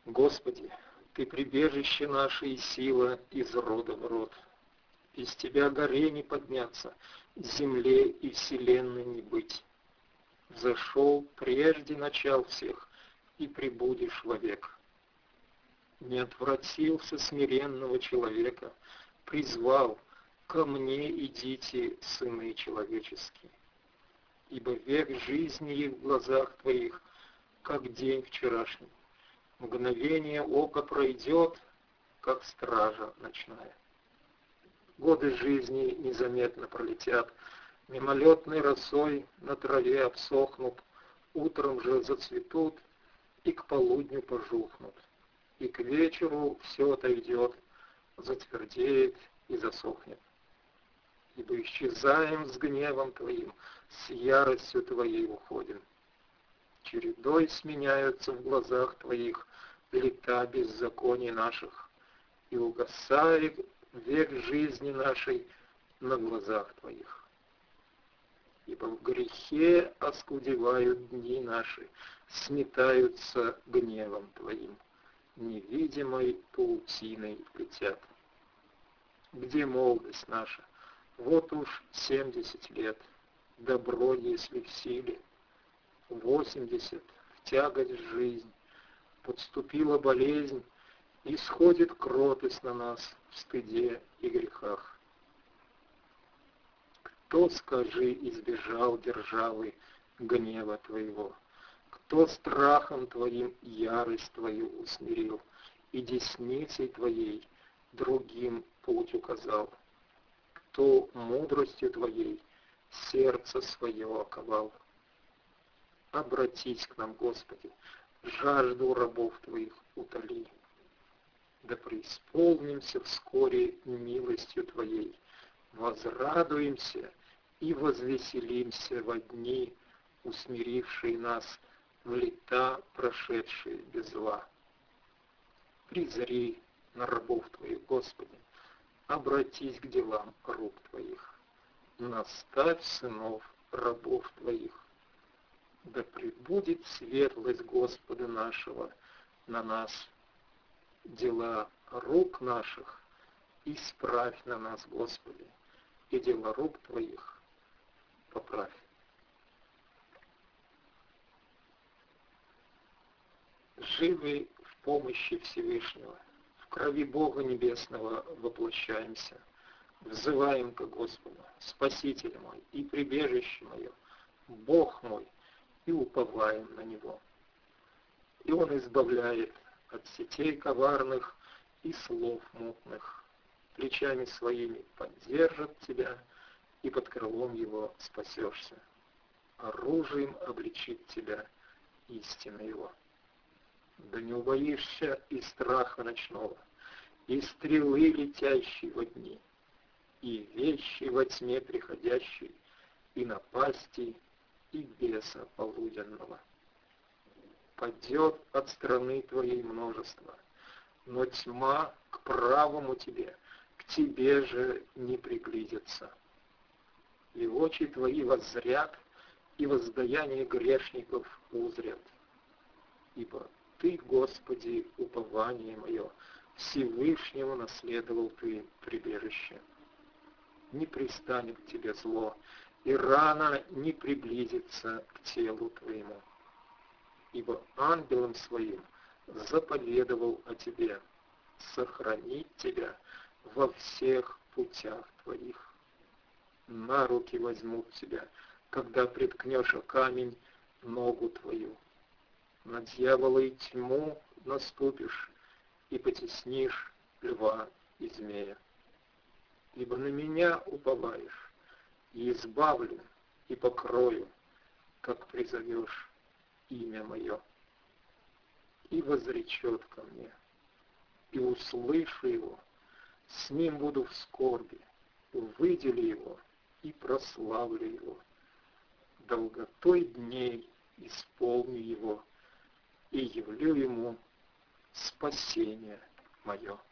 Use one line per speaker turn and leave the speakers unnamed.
Господи, Ты прибежище наше и сила из рода в род. Из Тебя горе не подняться, земле и вселенной не быть. Взошел прежде начал всех, и пребудешь вовек. Не отвратился смиренного человека, призвал: ко мне идите, сыны человеческие. Ибо век жизни их в глазах Твоих, как день вчерашний. Мгновение ока пройдет, как стража ночная. Годы жизни незаметно пролетят, мимолетной росой на траве обсохнут, утром же зацветут и к полудню пожухнут, и к вечеру все отойдет, затвердеет и засохнет. Ибо исчезаем с гневом Твоим, с яростью Твоей уходим. Чередой сменяются в глазах Твоих лета беззаконий наших, и угасает век жизни нашей на глазах Твоих. Ибо в грехе оскудевают дни наши, сметаются гневом Твоим, невидимой паутиной летят. Где молодость наша? Вот уж 70 лет, добро, если в силе, 80 в тягость жизнь, подступила болезнь, и сходит кротость на нас в стыде и грехах. Кто, скажи, избежал державы гнева Твоего? Кто страхом Твоим ярость Твою усмирил, и десницей Твоей другим путь указал? Кто мудростью Твоей сердце свое оковал? Обратись к нам, Господи, жажду рабов Твоих утоли. Да преисполнимся вскоре милостью Твоей, возрадуемся и возвеселимся во дни, усмирившие нас в лета, прошедшие без зла. Призри на рабов Твоих, Господи, обратись к делам рук Твоих, наставь сынов рабов Твоих. Да пребудет светлость Господа нашего на нас, дела рук наших исправь на нас, Господи, и дела рук Твоих поправь. Живы в помощи Всевышнего, в крови Бога Небесного воплощаемся, взываем к Господу, Спаситель мой и прибежище мое, Бог мой, и уповаем на Него. И Он избавляет от сетей коварных и слов мутных, плечами своими поддержит тебя, и под крылом Его спасешься. Оружием обличит тебя истина Его. Да не убоишься и страха ночного, и стрелы, летящей во дни, и вещи во тьме приходящей, и напасти, и беса полуденного. Падет от страны Твоей множество, но тьма к правому Тебе, к Тебе же не приблизится. И очи Твои воззрят, и воздаяние грешников узрят. Ибо Ты, Господи, упование мое, Всевышнего наследовал Ты прибежище. Не пристанет к Тебе зло, и рана не приблизится к телу Твоему. Ибо ангелом Своим заповедовал о Тебе, сохранить Тебя во всех путях Твоих. На руки возьмут Тебя, когда приткнешь о камень ногу Твою. На дьявола и тьму наступишь, и потеснишь льва и змея. Ибо на меня уповаешь, и избавлю, и покрою, как призовешь имя мое. И возречет ко мне, и услышу его, с ним буду в скорби, выделю его и прославлю его. Долготой дней исполню его, и явлю ему спасение мое.